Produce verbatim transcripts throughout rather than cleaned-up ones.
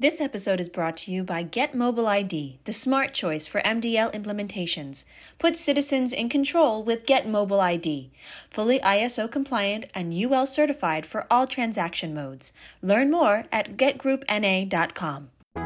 This episode is brought to you by Get Mobile I D, the smart choice for M D L implementations. Put citizens in control with Get Mobile I D. Fully I S O compliant and U L certified for all transaction modes. Learn more at get group N A dot com.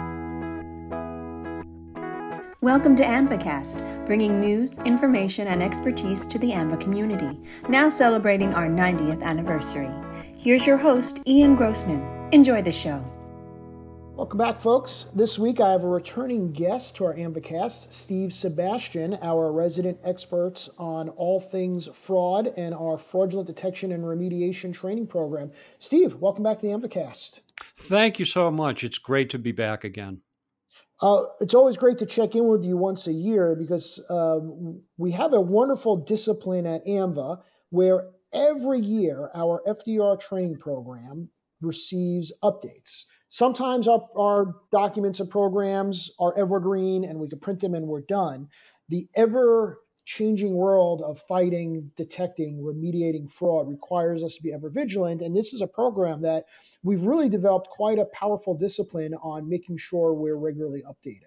Welcome to ANVAcast, bringing news, information, and expertise to the ANVA community, now celebrating our ninetieth anniversary. Here's your host, Ian Grossman. Enjoy the show. Welcome back, folks. This week I have a returning guest to our ANVAcast, Steve Sebastian, our resident expert on all things fraud and our fraudulent detection and remediation training program. Steve, welcome back to the ANVAcast. Thank you so much. It's great to be back again. Uh, it's always great to check in with you once a year because um, we have a wonderful discipline at ANVA where every year our F D R training program receives updates. Sometimes our, our documents and programs are evergreen and we can print them and we're done. The ever-changing world of fighting, detecting, remediating fraud requires us to be ever vigilant. And this is a program that we've really developed quite a powerful discipline on making sure we're regularly updating.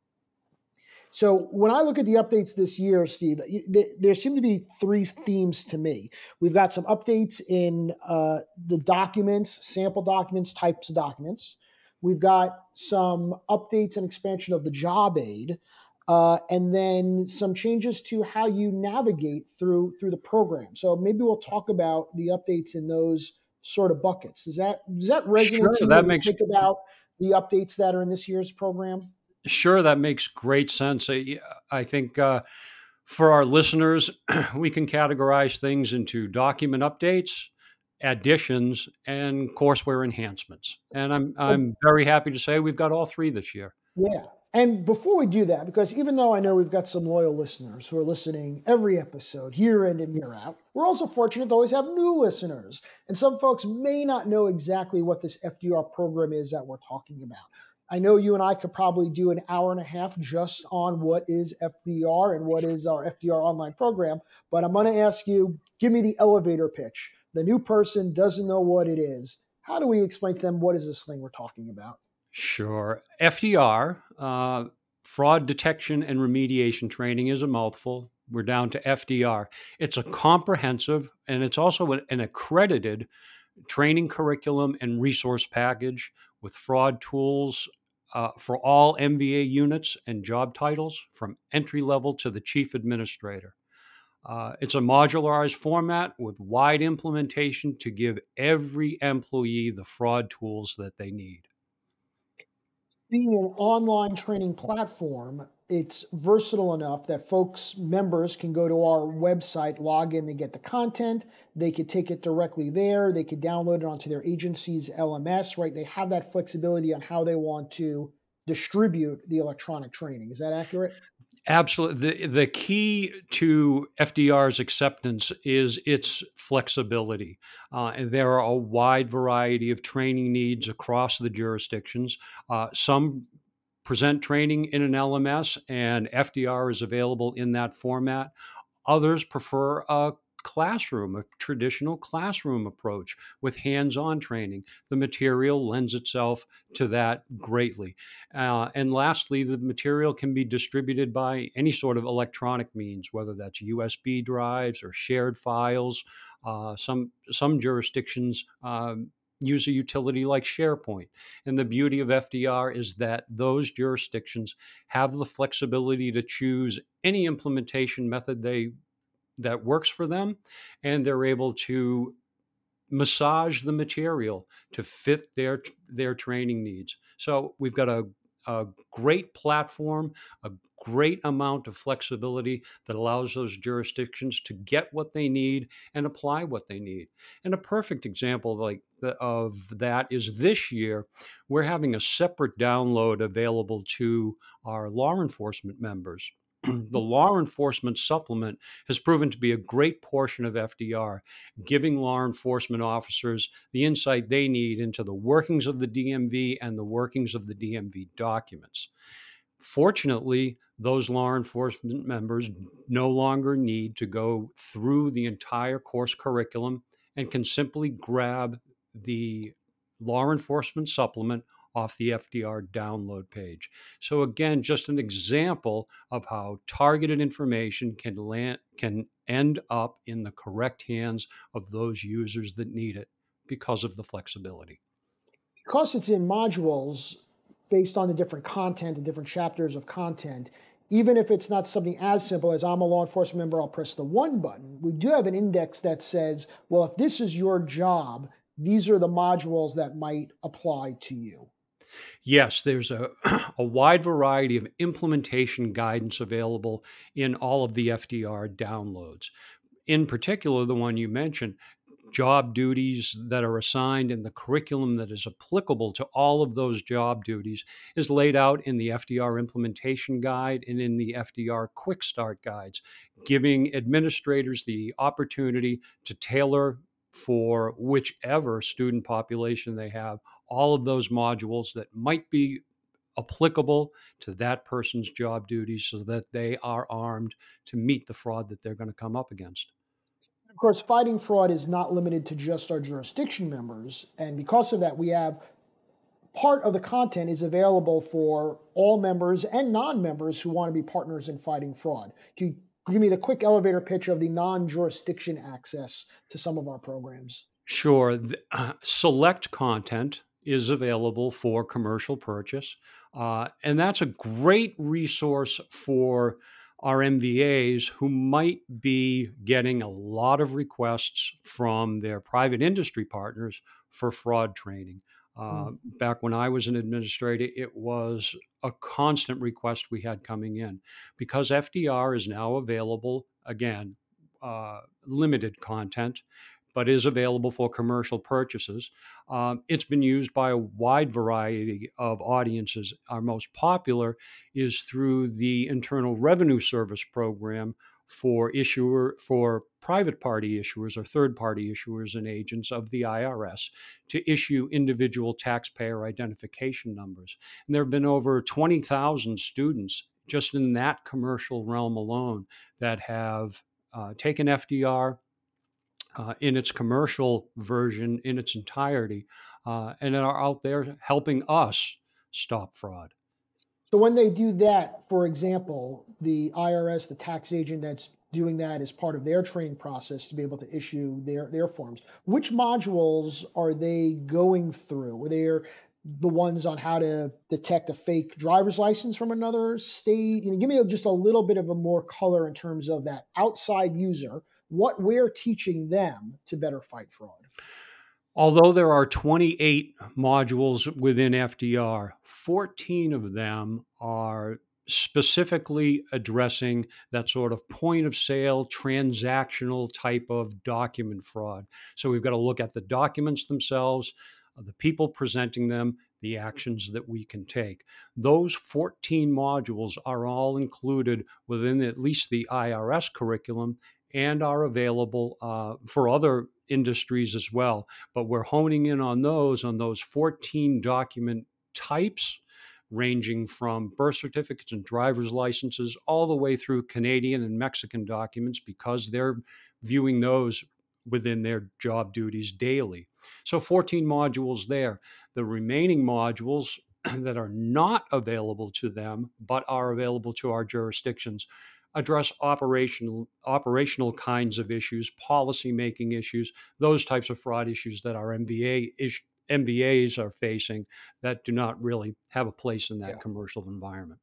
So when I look at the updates this year, Steve, there seem to be three themes to me. We've got some updates in uh, the documents, sample documents, types of documents. We've got some updates and expansion of the job aid, uh, and then some changes to how you navigate through through the program. So maybe we'll talk about the updates in those sort of buckets. Does that does that resonate Sure, to you that when makes you think about the updates that are in this year's program? Sure, that makes great sense. I, I think uh, for our listeners, we can categorize things into document updates, additions, and courseware enhancements. And I'm I'm very happy to say we've got all three this year. Yeah. And before we do that, because even though I know we've got some loyal listeners who are listening every episode, year in and year out, we're also fortunate to always have new listeners. And some folks may not know exactly what this F D R program is that we're talking about. I know you and I could probably do an hour and a half just on what is F D R and what is our F D R online program, but I'm going to ask you, give me the elevator pitch. The new person doesn't know what it is. How do we explain to them what is this thing we're talking about? Sure. F D R, uh, fraud detection and remediation training, is a mouthful. We're down to F D R. It's a comprehensive and it's also an accredited training curriculum and resource package with fraud tools uh, for all M V A units and job titles from entry level to the chief administrator. Uh, it's a modularized format with wide implementation to give every employee the fraud tools that they need. Being an online training platform, it's versatile enough that folks, members can go to our website, log in, they get the content, they could take it directly there, they could download it onto their agency's L M S, right? They have that flexibility on how they want to distribute the electronic training. Is that accurate? Absolutely. The, the key to F D R's acceptance is its flexibility. Uh, and there are a wide variety of training needs across the jurisdictions. Uh, some present training in an L M S, and F D R is available in that format. Others prefer a classroom, a traditional classroom approach with hands-on training. The material lends itself to that greatly. Uh, and lastly, the material can be distributed by any sort of electronic means, whether that's U S B drives or shared files. Uh, some some jurisdictions um, use a utility like SharePoint. And the beauty of F D R is that those jurisdictions have the flexibility to choose any implementation method they that works for them, and they're able to massage the material to fit their their training needs. So we've got a, a great platform, a great amount of flexibility that allows those jurisdictions to get what they need and apply what they need. And a perfect example like the, of that is this year, we're having a separate download available to our law enforcement members. The law enforcement supplement has proven to be a great portion of F D R, giving law enforcement officers the insight they need into the workings of the D M V and the workings of the D M V documents. Fortunately, those law enforcement members no longer need to go through the entire course curriculum and can simply grab the law enforcement supplement off the F D R download page. So again, just an example of how targeted information can land, can end up in the correct hands of those users that need it because of the flexibility. Because it's in modules based on the different content and different chapters of content, even if it's not something as simple as I'm a law enforcement member, I'll press the one button, we do have an index that says, well, if this is your job, these are the modules that might apply to you. Yes, there's a, a wide variety of implementation guidance available in all of the F D R downloads. In particular, the one you mentioned, job duties that are assigned and the curriculum that is applicable to all of those job duties is laid out in the F D R implementation guide and in the F D R quick start guides, giving administrators the opportunity to tailor for whichever student population they have all of those modules that might be applicable to that person's job duties so that they are armed to meet the fraud that they're going to come up against. Of course, fighting fraud is not limited to just our jurisdiction members. And because of that, we have part of the content is available for all members and non-members who want to be partners in fighting fraud. Can you give me the quick elevator pitch of the non-jurisdiction access to some of our programs? Sure. The, uh, select content is available for commercial purchase. Uh, and that's a great resource for our M V As who might be getting a lot of requests from their private industry partners for fraud training. Uh, mm. Back when I was an administrator, it was a constant request we had coming in. Because F D R is now available, again, uh, limited content, but is available for commercial purchases. Um, it's been used by a wide variety of audiences. Our most popular is through the Internal Revenue Service program for issuer for private party issuers or third party issuers and agents of the I R S to issue individual taxpayer identification numbers. And there have been over twenty thousand students just in that commercial realm alone that have uh, taken F D R Uh, in its commercial version in its entirety, uh, and are out there helping us stop fraud. So when they do that, for example, the I R S, the tax agent that's doing that as part of their training process to be able to issue their, their forms, which modules are they going through? Are they the ones on how to detect a fake driver's license from another state? You know, give me just a little bit of a more color in terms of that outside user, what we're teaching them to better fight fraud. Although there are twenty-eight modules within F D R, fourteen of them are specifically addressing that sort of point of sale, transactional type of document fraud. So we've got to look at the documents themselves, the people presenting them, the actions that we can take. Those fourteen modules are all included within at least the I R S curriculum and are available uh, for other industries as well. But we're honing in on those, on those fourteen document types, ranging from birth certificates and driver's licenses all the way through Canadian and Mexican documents, because they're viewing those within their job duties daily. So fourteen modules there. The remaining modules that are not available to them, but are available to our jurisdictions, address operational operational kinds of issues, policy making issues, those types of fraud issues that our M V A is, M V As are facing that do not really have a place in that yeah. commercial environment.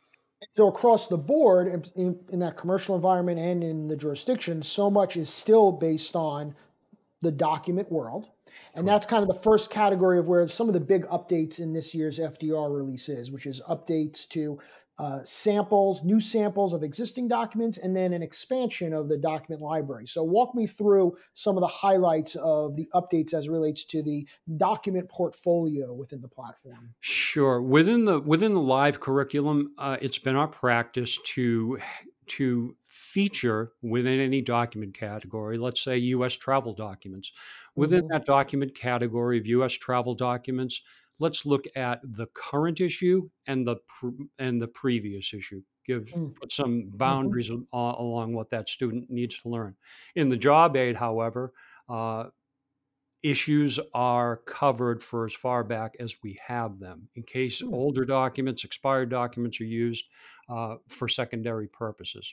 So across the board, in, in that commercial environment and in the jurisdiction, so much is still based on the document world. And that's kind of the first category of where some of the big updates in this year's F D R release is, which is updates to uh, samples, new samples of existing documents, and then an expansion of the document library. So walk me through some of the highlights of the updates as it relates to the document portfolio within the platform. Sure. Within the within the live curriculum, uh, it's been our practice to to feature within any document category, let's say U S travel documents. Within mm-hmm. that document category of U S travel documents, let's look at the current issue and the pre- and the previous issue. Give mm-hmm. put some boundaries mm-hmm. a- along what that student needs to learn. In the job aid, however, uh, issues are covered for as far back as we have them, in case Hmm. older documents, expired documents are used uh, for secondary purposes.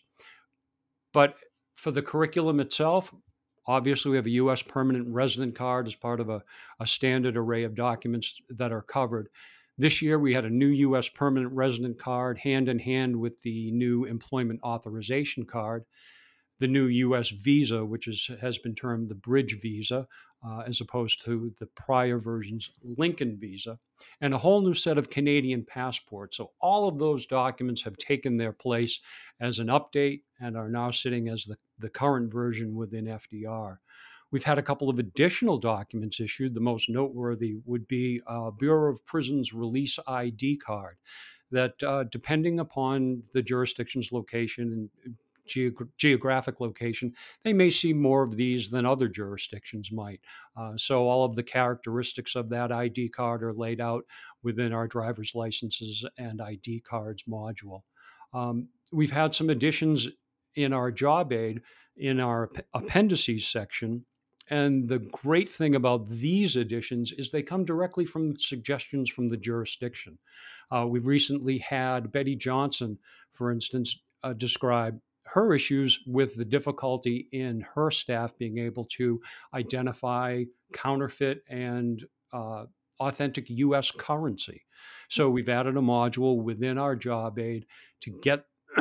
But for the curriculum itself, obviously we have a U S permanent resident card as part of a, a standard array of documents that are covered. This year we had a new U S permanent resident card hand in hand with the new employment authorization card, the new U S visa, which is, has been termed the Bridge Visa, uh, as opposed to the prior version's Lincoln Visa, and a whole new set of Canadian passports. So all of those documents have taken their place as an update and are now sitting as the, the current version within F D R. We've had a couple of additional documents issued. The most noteworthy would be a Bureau of Prisons Release I D card that, uh, depending upon the jurisdiction's location and Geog- geographic location, they may see more of these than other jurisdictions might. Uh, so all of the characteristics of that I D card are laid out within our driver's licenses and I D cards module. Um, we've had some additions in our job aid in our appendices section. And the great thing about these additions is they come directly from suggestions from the jurisdiction. Uh, we've recently had Betty Johnson, for instance, uh, describe her issues with the difficulty in her staff being able to identify counterfeit and uh, authentic U S currency. So we've added a module within our job aid to get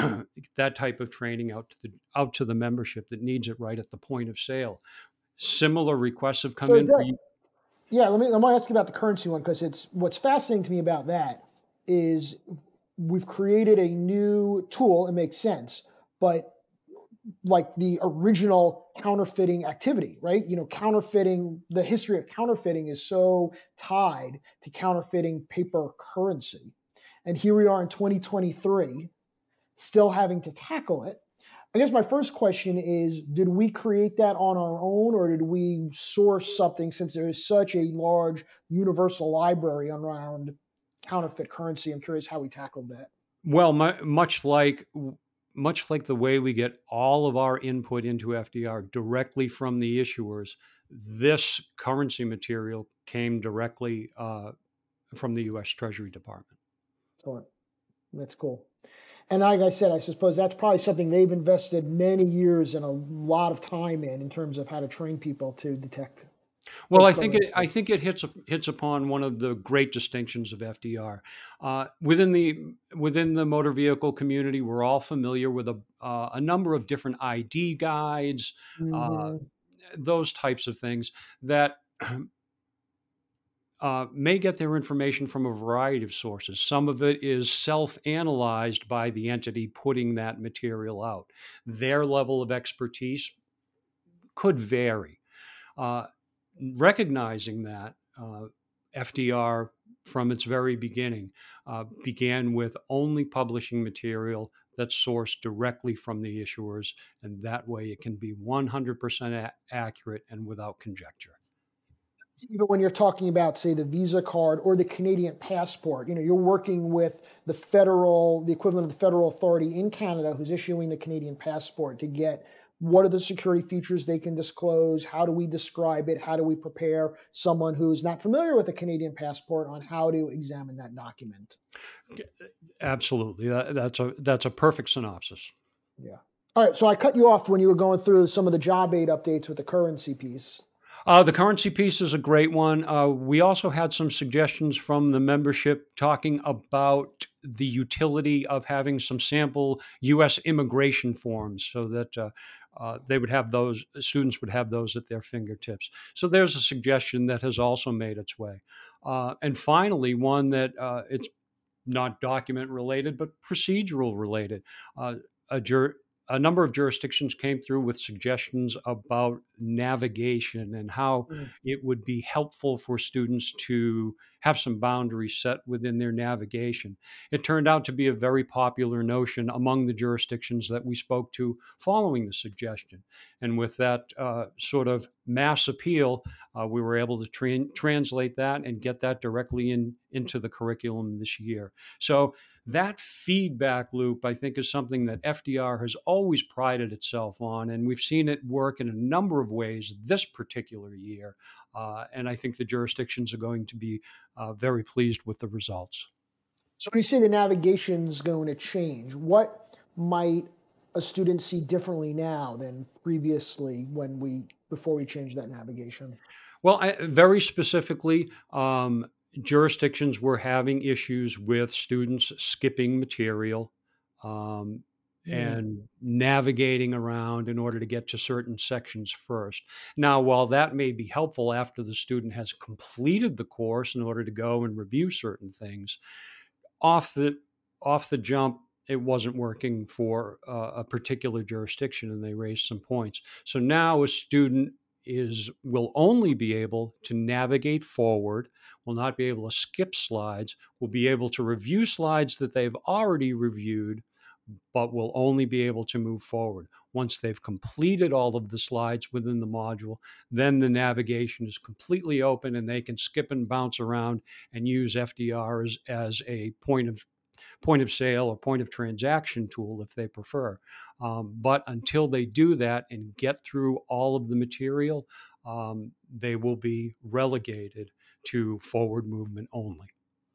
that type of training out to the out to the membership that needs it right at the point of sale. Similar requests have come So is in for that, you. yeah, let me, I want to ask you about the currency one, because it's, what's fascinating to me about that is we've created a new tool. It makes sense, but like the original counterfeiting activity, right? You know, counterfeiting, the history of counterfeiting is so tied to counterfeiting paper currency. And here we are in twenty twenty-three, still having to tackle it. I guess my first question is, did we create that on our own, or did we source something, since there is such a large universal library around counterfeit currency? I'm curious how we tackled that. Well, mu- much like much like the way we get all of our input into F D R directly from the issuers, this currency material came directly uh, from the U S Treasury Department. So that's cool. And like I said, I suppose that's probably something they've invested many years and a lot of time in, in terms of how to train people to detect Well, fake I think it, I currency. think it hits hits upon one of the great distinctions of F D R. Uh, within the within the motor vehicle community, we're all familiar with a uh, a number of different I D guides, uh, Mm-hmm. those types of things that uh, may get their information from a variety of sources. Some of it is self analyzed by the entity putting that material out. Their level of expertise could vary. Uh, recognizing that, uh, F D R, from its very beginning, uh, began with only publishing material that's sourced directly from the issuers, and that way it can be one hundred percent a- accurate and without conjecture. Even when you're talking about, say, the Visa card or the Canadian passport, you know, you're working with the federal, the equivalent of the federal authority in Canada who's issuing the Canadian passport to get what are the security features they can disclose, how do we describe it, how do we prepare someone who's not familiar with a Canadian passport on how to examine that document. Absolutely, that, that's a that's a perfect synopsis. Yeah. All right. So I cut you off when you were going through some of the job aid updates with the currency piece. Uh, the currency piece is a great one. Uh, we also had some suggestions from the membership talking about the utility of having some sample U S immigration forms so that uh, uh, they would have those, students would have those at their fingertips. So there's a suggestion that has also made its way. Uh, and finally, one that uh, it's not document related, but procedural related. Uh, a jur- a number of jurisdictions came through with suggestions about navigation and how Mm. it would be helpful for students to have some boundaries set within their navigation. It turned out to be a very popular notion among the jurisdictions that we spoke to following the suggestion. And with that uh, sort of mass appeal, uh, we were able to tra- translate that and get that directly in, into the curriculum this year. So that feedback loop, I think, is something that F D R has always prided itself on, and we've seen it work in a number of ways this particular year. Uh, and I think the jurisdictions are going to be uh, very pleased with the results. So when you say the navigation's going to change, what might a student see differently now than previously when we before we changed that navigation? Well, I, very specifically, um, jurisdictions were having issues with students skipping material um, Hmm. and navigating around in order to get to certain sections first. Now, while that may be helpful after the student has completed the course in order to go and review certain things, off the off the jump, it wasn't working for uh, a particular jurisdiction, and they raised some points. So now a student is will only be able to navigate forward, will not be able to skip slides, will be able to review slides that they've already reviewed, but will only be able to move forward. Once they've completed all of the slides within the module, then the navigation is completely open and they can skip and bounce around and use F D R as, as a point of point of sale or point of transaction tool if they prefer. Um, but until they do that and get through all of the material, um, they will be relegated to forward movement only.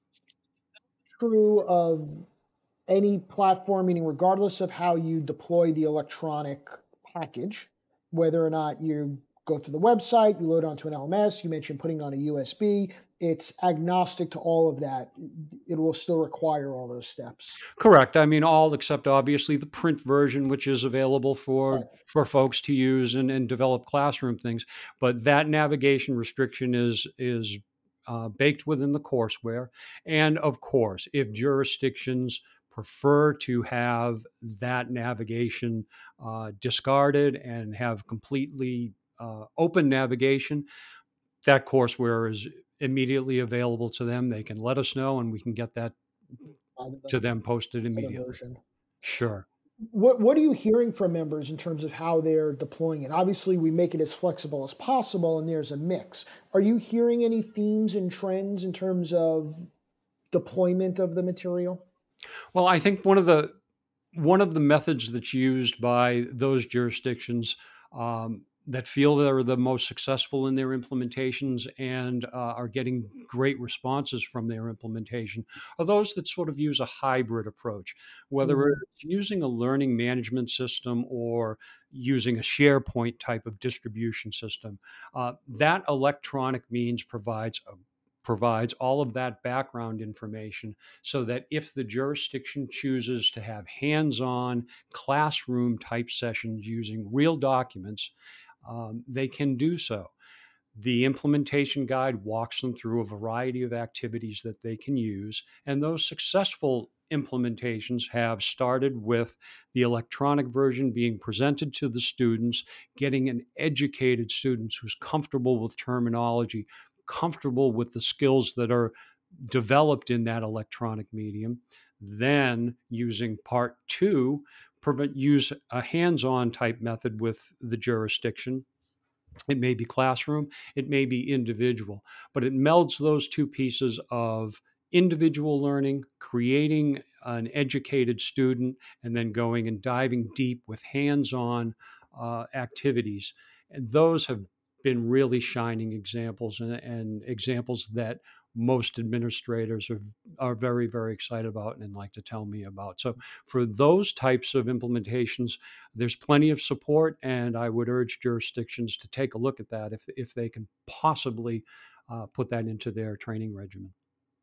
True of any platform, meaning regardless of how you deploy the electronic package, whether or not you go through the website, you load onto an L M S, you mentioned putting on a U S B, it's agnostic to all of that. It will still require all those steps. Correct. I mean, all except obviously the print version, which is available for Right. for folks to use and, and develop classroom things. But that navigation restriction is is uh, baked within the courseware. And of course, if jurisdictions prefer to have that navigation uh, discarded and have completely uh, open navigation, that courseware is immediately available to them. They can let us know, and we can get that By the to them posted other immediately. version. Sure. What what are you hearing from members in terms of how they're deploying it? Obviously, we make it as flexible as possible, and there's a mix. Are you hearing any themes and trends in terms of deployment of the material? Well, I think one of the one of the methods that's used by those jurisdictions um, that feel they're the most successful in their implementations and uh, are getting great responses from their implementation are those that sort of use a hybrid approach, whether Hmm. it's using a learning management system or using a SharePoint type of distribution system. Uh, that electronic means provides a provides all of that background information so that if the jurisdiction chooses to have hands on classroom type sessions using real documents, um, they can do so. The implementation guide walks them through a variety of activities that they can use, and those successful implementations have started with the electronic version being presented to the students, getting an educated student who's comfortable with terminology, comfortable with the skills that are developed in that electronic medium. Then using part two, prevent, use a hands-on type method with the jurisdiction. It may be classroom, it may be individual, but it melds those two pieces of individual learning, creating an educated student, and then going and diving deep with hands on uh, activities. And those have been really shining examples and, and examples that most administrators are, are very, very excited about and like to tell me about. So, for those types of implementations, there's plenty of support, and I would urge jurisdictions to take a look at that if, if they can possibly uh, put that into their training regimen.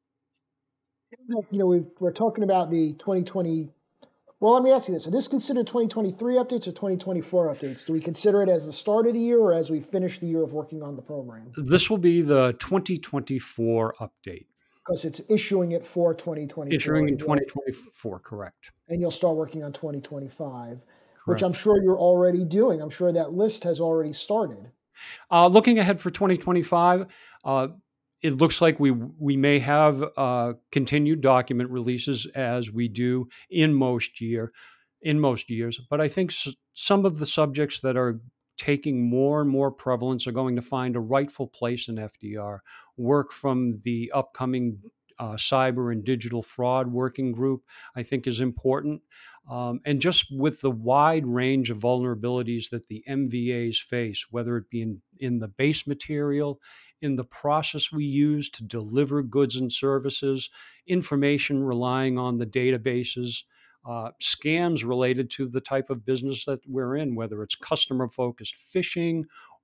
You know, we've, we're talking about the twenty twenty. Well, let me ask you this: are this considered twenty twenty-three updates or twenty twenty-four updates? Do we consider it as the start of the year or as we finish the year of working on the program? This will be the twenty twenty-four update, Because it's issuing it for twenty twenty-four, issuing in and you'll twenty twenty-four, correct? and you'll start working on twenty twenty-five, which I'm Correct. sure you're already doing. I'm sure that list has already started. Uh, looking ahead for twenty twenty-five, uh, it looks like we we may have uh, continued document releases as we do in most year in most years. But I think s- some of the subjects that are taking more and more prevalence are going to find a rightful place in F D R. Work from the upcoming uh, cyber and digital fraud working group, I think, is important. Um, and just with the wide range of vulnerabilities that the M V As face, whether it be in, in the base material, in the process we use to deliver goods and services, information relying on the databases, uh, scams related to the type of business that we're in, whether it's customer-focused phishing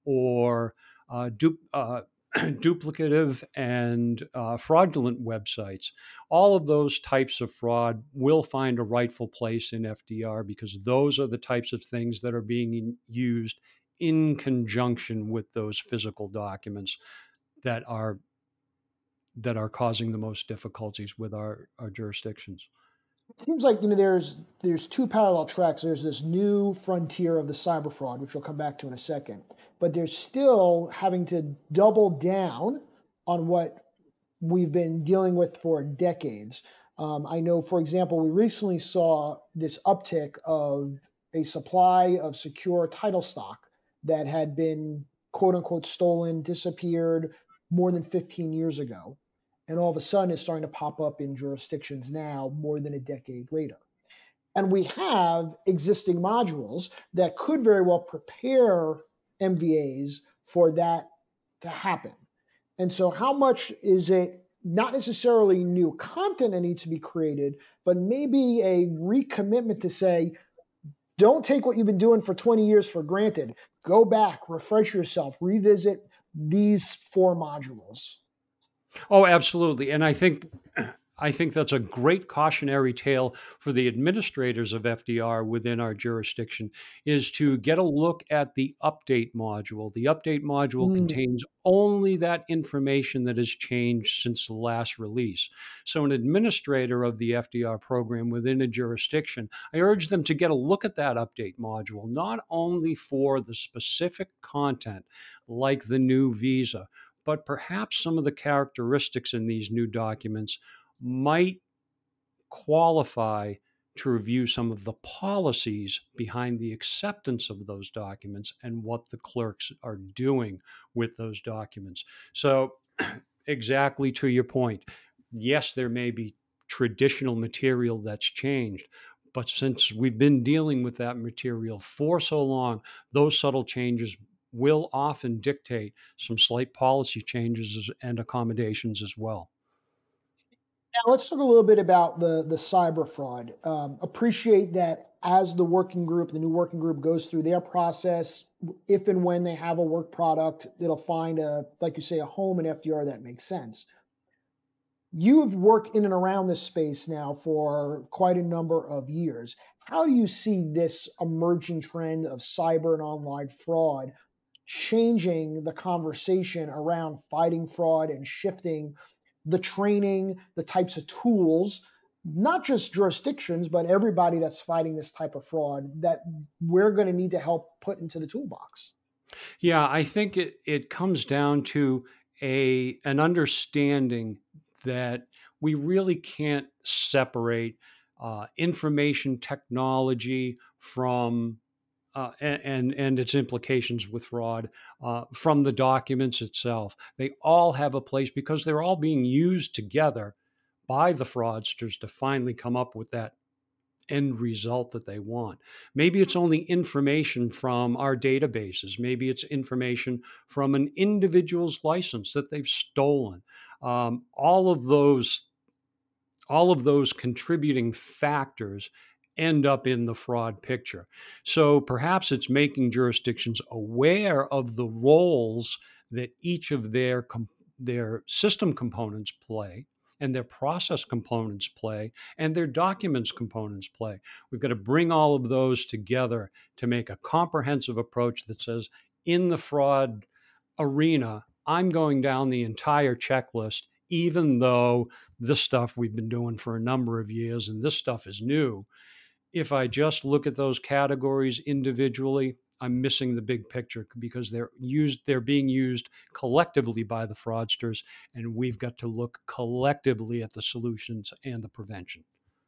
or uh, du- uh, duplicative and uh, fraudulent websites. All of those types of fraud will find a rightful place in F D R because those are the types of things that are being used in conjunction with those physical documents that are that are causing the most difficulties with our, our jurisdictions. It seems like you know there's there's two parallel tracks. There's this new frontier of the cyber fraud, which we'll come back to in a second, but there's still having to double down on what we've been dealing with for decades. Um, I know, for example, we recently saw this uptick of a supply of secure title stock that had been quote unquote stolen, disappeared more than fifteen years ago. And all of a sudden it's starting to pop up in jurisdictions now more than a decade later. And we have existing modules that could very well prepare M V As for that to happen. And so, how much is it not necessarily new content that needs to be created, but maybe a recommitment to say, don't take what you've been doing for twenty years for granted. Go back, refresh yourself, revisit these four modules. Oh, absolutely. And I think I think that's a great cautionary tale for the administrators of F D R within our jurisdiction is to get a look at the update module. The update module Mm. contains only that information that has changed since the last release. So an administrator of the F D R program within a jurisdiction, I urge them to get a look at that update module, not only for the specific content like the new visa, but perhaps some of the characteristics in these new documents might qualify to review some of the policies behind the acceptance of those documents and what the clerks are doing with those documents. So, exactly to your point, yes, there may be traditional material that's changed, but since we've been dealing with that material for so long, those subtle changes will often dictate some slight policy changes and accommodations as well. Now let's talk a little bit about the the cyber fraud. Um, appreciate that as the working group, the new working group goes through their process. If and when they have a work product, it'll find a, like you say, a home in F D R that makes sense. You've worked in and around this space now for quite a number of years. How do you see this emerging trend of cyber and online fraud changing the conversation around fighting fraud and shifting the training, the types of tools, not just jurisdictions, but everybody that's fighting this type of fraud that we're going to need to help put into the toolbox? Yeah, I think it, it comes down to a an understanding that we really can't separate uh, information technology from uh, and, and and its implications with fraud uh, from the documents itself. They all have a place because they're all being used together by the fraudsters to finally come up with that end result that they want. Maybe it's only information from our databases. Maybe it's information from an individual's license that they've stolen. Um, all of those, all of those contributing factors end up in the fraud picture. So perhaps it's making jurisdictions aware of the roles that each of their com- their system components play and their process components play and their documents components play. We've got to bring all of those together to make a comprehensive approach that says in the fraud arena, I'm going down the entire checklist, even though this stuff we've been doing for a number of years and this stuff is new. If I just look at those categories individually, I'm missing the big picture because they're used, they're being used collectively by the fraudsters, and we've got to look collectively at the solutions and the prevention.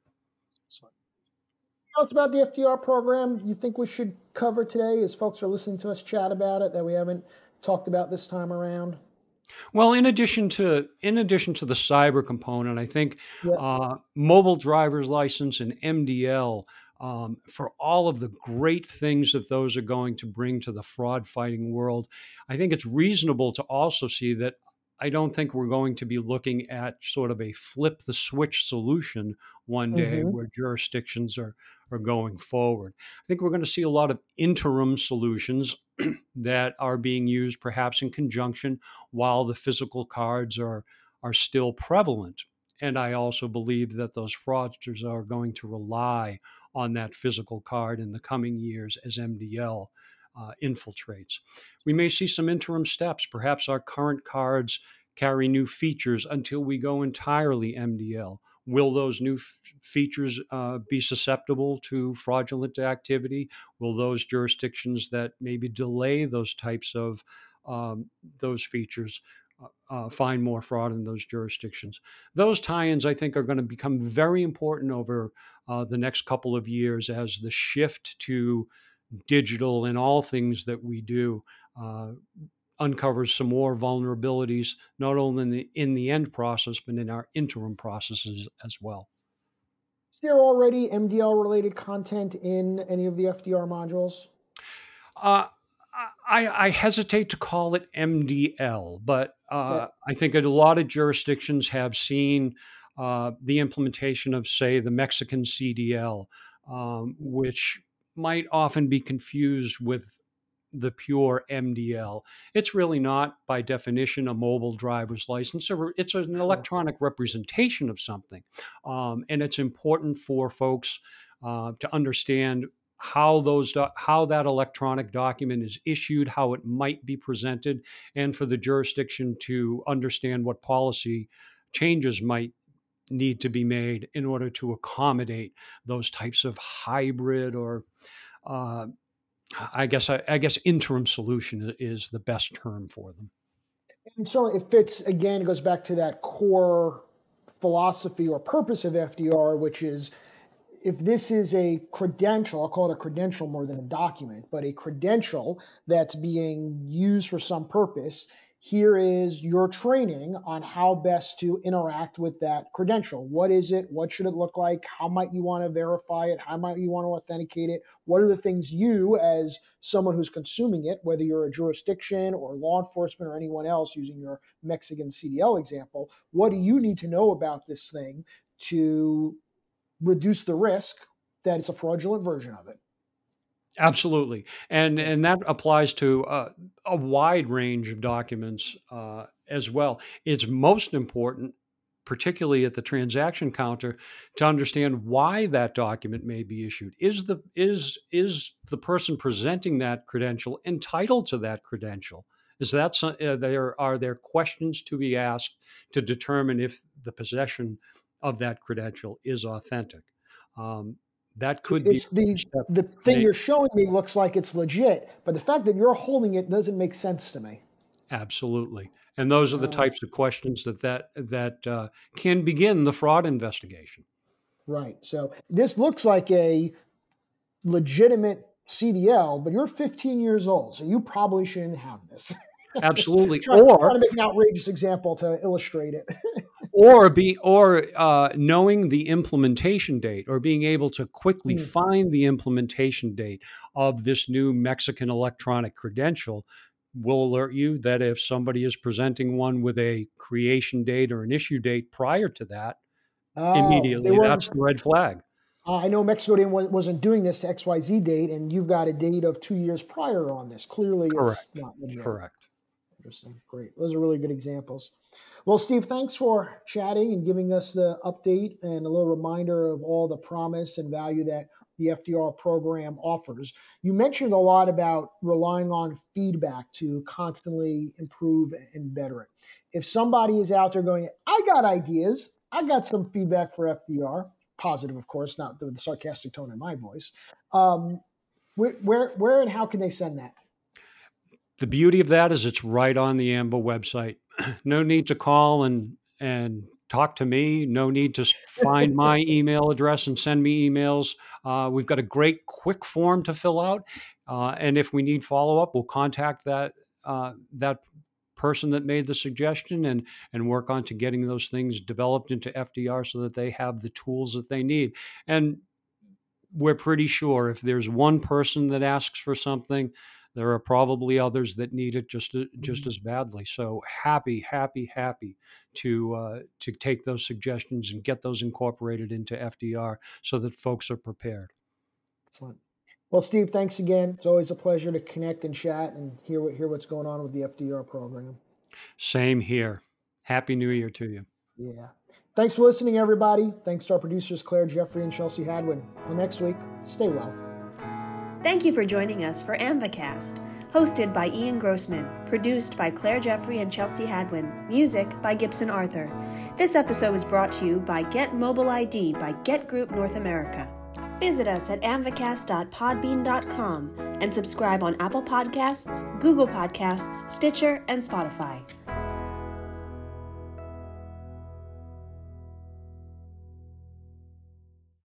So, tell us about the F D R program you think we should cover today as folks are listening to us chat about it that we haven't talked about this time around? Well, in addition to in addition to the cyber component, I think Yeah. uh, mobile driver's license and M D L um, for all of the great things that those are going to bring to the fraud fighting world. I think it's reasonable to also see that I don't think we're going to be looking at sort of a flip the switch solution one day Mm-hmm. where jurisdictions are, are going forward. I think we're going to see a lot of interim solutions that are being used perhaps in conjunction while the physical cards are, are still prevalent. And I also believe that those fraudsters are going to rely on that physical card in the coming years as M D L uh, infiltrates. We may see some interim steps. Perhaps our current cards carry new features until we go entirely M D L. Will those new f- features uh, be susceptible to fraudulent activity? Will those jurisdictions that maybe delay those types of um, those features uh, uh, find more fraud in those jurisdictions? Those tie-ins, I think, are going to become very important over uh, the next couple of years as the shift to digital in all things that we do uh, uncovers some more vulnerabilities, not only in the, in the end process, but in our interim processes as well. Is there already M D L related content in any of the F D R modules? Uh, I, I hesitate to call it M D L, but Okay. uh, I think that a lot of jurisdictions have seen uh, the implementation of, say, the Mexican C D L, um, which might often be confused with the pure M D L. It's really not, by definition, a mobile driver's license. It's an Sure. electronic representation of something. Um, and it's important for folks uh, to understand how those do- how that electronic document is issued, how it might be presented, and for the jurisdiction to understand what policy changes might need to be made in order to accommodate those types of hybrid or uh, I guess I, I guess interim solution is the best term for them. And so it fits, again, it goes back to that core philosophy or purpose of F D R, which is if this is a credential, I'll call it a credential more than a document, but a credential that's being used for some purpose, here is your training on how best to interact with that credential. What is it? What should it look like? How might you want to verify it? How might you want to authenticate it? What are the things you, as someone who's consuming it, whether you're a jurisdiction or law enforcement or anyone else using your Mexican C D L example, what do you need to know about this thing to reduce the risk that it's a fraudulent version of it? Absolutely, and Yeah. and that applies to uh, a wide range of documents uh, as well. It's most important, particularly at the transaction counter, to understand why that document may be issued. Is the is is the person presenting that credential entitled to that credential? Is that some, uh, there are there questions to be asked to determine if the possession of that credential is authentic? Um, that could be It's the step. the thing you're showing me looks like it's legit, but the fact that you're holding it doesn't make sense to me. Absolutely. And those are the Uh, types of questions that that that uh, can begin the fraud investigation. right. So this looks like a legitimate C D L, but you're fifteen years old, so you probably shouldn't have this. Just Absolutely. trying, trying Or to make an outrageous example to illustrate it. or be or uh, knowing the implementation date or being able to quickly Hmm. find the implementation date of this new Mexican electronic credential will alert you that if somebody is presenting one with a creation date or an issue date prior to that, Oh, they immediately that's weren't. the red flag. Uh, I know Mexico didn't, wasn't doing this to X Y Z date, and you've got a date of two years prior on this. Clearly, it's Correct. not legit. Correct. Interesting. Great. Those are really good examples. Well, Steve, thanks for chatting and giving us the update and a little reminder of all the promise and value that the F D R program offers. You mentioned a lot about relying on feedback to constantly improve and better it. If somebody is out there going, I got ideas, I got some feedback for F D R, positive, of course, not the sarcastic tone in my voice. Um, where, where, where and how can they send that? The beauty of that is it's right on the AMBA website. No need to call and and talk to me. No need to find my email address and send me emails. Uh, we've got a great quick form to fill out, uh, and if we need follow up, we'll contact that uh, that person that made the suggestion and and work on to getting those things developed into F D R so that they have the tools that they need. And we're pretty sure if there's one person that asks for something, there are probably others that need it just just mm-hmm. as badly. So happy, happy, happy to uh, to take those suggestions and get those incorporated into F D R so that folks are prepared. Excellent. Well, Steve, thanks again. It's always a pleasure to connect and chat and hear what hear what's going on with the F D R program. Same here. Happy New Year to you. Yeah. Thanks for listening, everybody. Thanks to our producers, Claire Jeffrey and Chelsea Hadwin. Until next week, stay well. Thank you for joining us for AMVAcast, hosted by Ian Grossman, produced by Claire Jeffrey and Chelsea Hadwin, music by Gibson Arthur. This episode was brought to you by Get Mobile I D by Get Group North America. Visit us at amvacast dot podbean dot com and subscribe on Apple Podcasts, Google Podcasts, Stitcher, and Spotify.